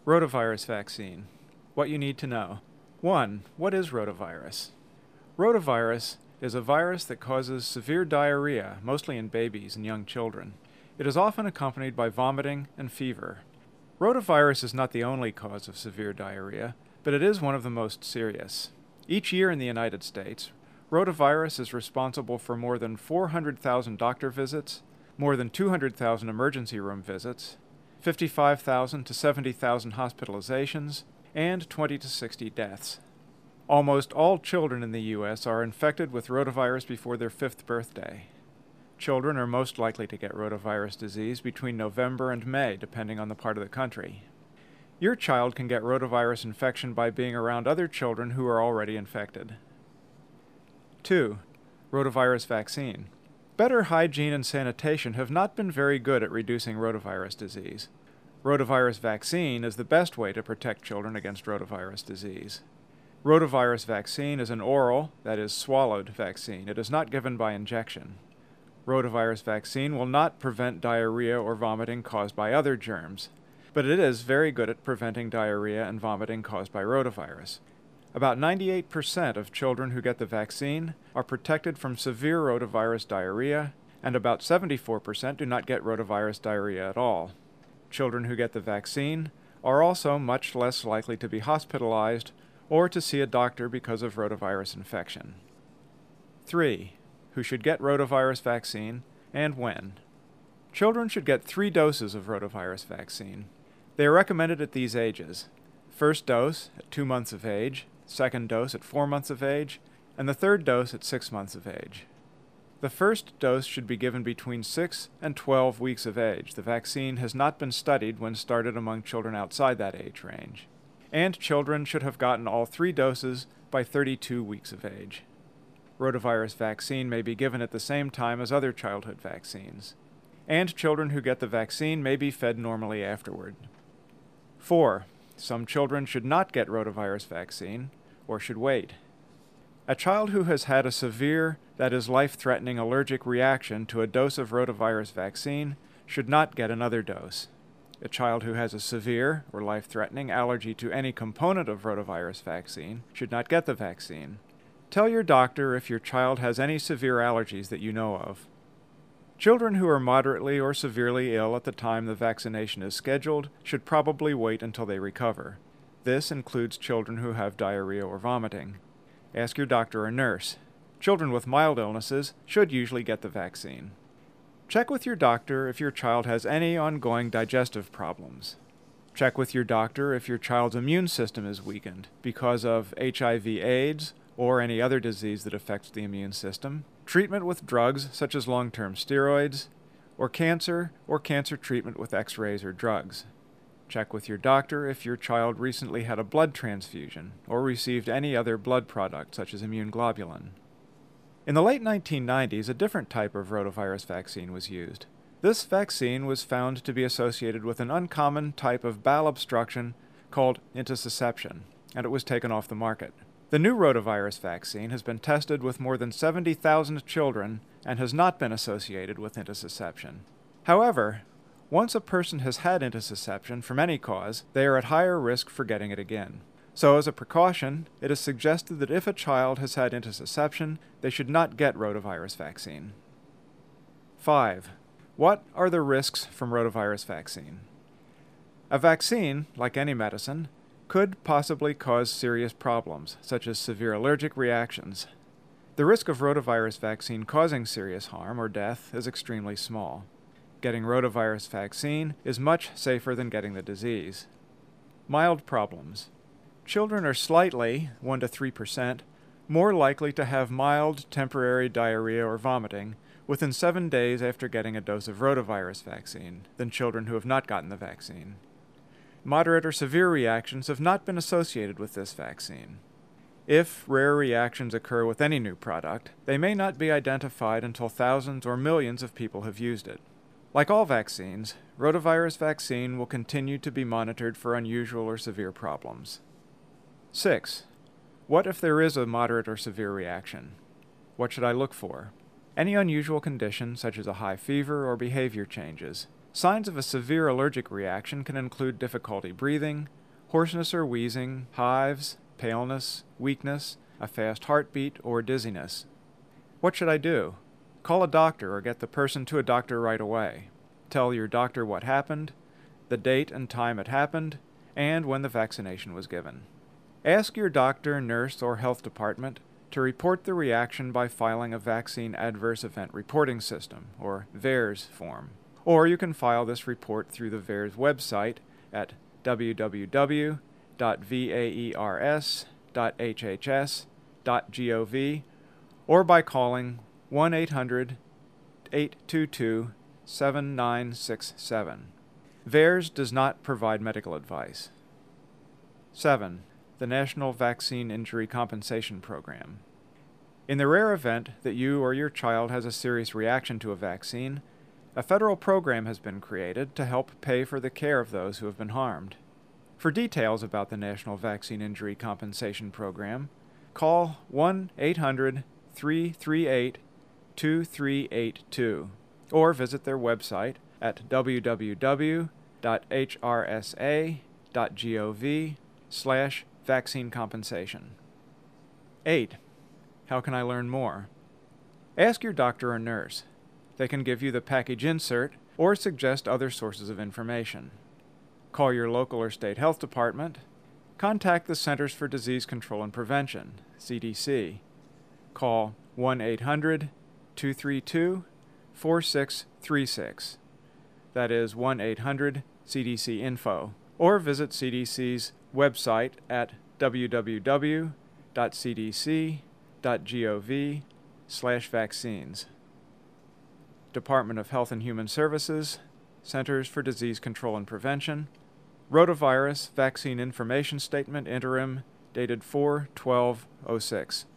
Rotavirus vaccine. What you need to know. 1. What is rotavirus? Rotavirus is a virus that causes severe diarrhea, mostly in babies and young children. It is often accompanied by vomiting and fever. Rotavirus is not the only cause of severe diarrhea, but it is one of the most serious. Each year in the United States, rotavirus is responsible for more than 400,000 doctor visits, more than 200,000 emergency room visits, 55,000 to 70,000 hospitalizations, and 20 to 60 deaths. Almost all children in the U.S. are infected with rotavirus before their 5th birthday. Children are most likely to get rotavirus disease between November and May, depending on the part of the country. Your child can get rotavirus infection by being around other children who are already infected. 2. Rotavirus vaccine. Better hygiene and sanitation have not been very good at reducing rotavirus disease. Rotavirus vaccine is the best way to protect children against rotavirus disease. Rotavirus vaccine is an oral, that is, swallowed vaccine. It is not given by injection. Rotavirus vaccine will not prevent diarrhea or vomiting caused by other germs, but it is very good at preventing diarrhea and vomiting caused by rotavirus. About 98% of children who get the vaccine are protected from severe rotavirus diarrhea, and about 74% do not get rotavirus diarrhea at all. Children who get the vaccine are also much less likely to be hospitalized or to see a doctor because of rotavirus infection. 3. Who should get rotavirus vaccine and when? Children should get 3 doses of rotavirus vaccine. They are recommended at these ages: first dose at 2 months of age, second dose at 4 months of age, and the third dose at 6 months of age. The first dose should be given between 6 and 12 weeks of age. The vaccine has not been studied when started among children outside that age range. And children should have gotten all 3 doses by 32 weeks of age. Rotavirus vaccine may be given at the same time as other childhood vaccines. And children who get the vaccine may be fed normally afterward. 4. Some children should not get rotavirus vaccine, or should wait. A child who has had a severe, that is life-threatening allergic reaction to a dose of rotavirus vaccine should not get another dose. A child who has a severe or life-threatening allergy to any component of rotavirus vaccine should not get the vaccine. Tell your doctor if your child has any severe allergies that you know of. Children who are moderately or severely ill at the time the vaccination is scheduled should probably wait until they recover. This includes children who have diarrhea or vomiting. Ask your doctor or nurse. Children with mild illnesses should usually get the vaccine. Check with your doctor if your child has any ongoing digestive problems. Check with your doctor if your child's immune system is weakened because of HIV/AIDS or any other disease that affects the immune system, treatment with drugs such as long-term steroids, or cancer treatment with X-rays or drugs. Check with your doctor if your child recently had a blood transfusion or received any other blood product such as immune globulin. In the late 1990s, a different type of rotavirus vaccine was used. This vaccine was found to be associated with an uncommon type of bowel obstruction called intussusception, and it was taken off the market. The new rotavirus vaccine has been tested with more than 70,000 children and has not been associated with intussusception. However, once a person has had intussusception from any cause, they are at higher risk for getting it again. So as a precaution, it is suggested that if a child has had intussusception, they should not get rotavirus vaccine. 5. What are the risks from rotavirus vaccine? A vaccine, like any medicine, could possibly cause serious problems, such as severe allergic reactions. The risk of rotavirus vaccine causing serious harm or death is extremely small. Getting rotavirus vaccine is much safer than getting the disease. Mild problems. Children are slightly, 1 to 3%, more likely to have mild temporary diarrhea or vomiting within 7 days after getting a dose of rotavirus vaccine than children who have not gotten the vaccine. Moderate or severe reactions have not been associated with this vaccine. If rare reactions occur with any new product, they may not be identified until thousands or millions of people have used it. Like all vaccines, rotavirus vaccine will continue to be monitored for unusual or severe problems. 6. What if there is a moderate or severe reaction? What should I look for? Any unusual condition, such as a high fever or behavior changes. Signs of a severe allergic reaction can include difficulty breathing, hoarseness or wheezing, hives, paleness, weakness, a fast heartbeat, or dizziness. What should I do? Call a doctor or get the person to a doctor right away. Tell your doctor what happened, the date and time it happened, and when the vaccination was given. Ask your doctor, nurse, or health department to report the reaction by filing a Vaccine Adverse Event Reporting System, or VAERS form. Or you can file this report through the VAERS website at www.vaers.hhs.gov or by calling 1-800-822-7967. VAERS does not provide medical advice. 7. The National Vaccine Injury Compensation Program. In the rare event that you or your child has a serious reaction to a vaccine, a federal program has been created to help pay for the care of those who have been harmed. For details about the National Vaccine Injury Compensation Program, call 1-800-338-2382 or visit their website at www.hrsa.gov/vaccine compensation. 8. How can I learn more? Ask your doctor or nurse. They can give you the package insert or suggest other sources of information. Call your local or state health department. Contact the Centers for Disease Control and Prevention, CDC. Call 1-800-232-4636. That is 1-800-CDC-INFO. Or visit CDC's website at www.cdc.gov/vaccines. Department of Health and Human Services, Centers for Disease Control and Prevention, Rotavirus Vaccine Information Statement Interim, dated 4/12/06.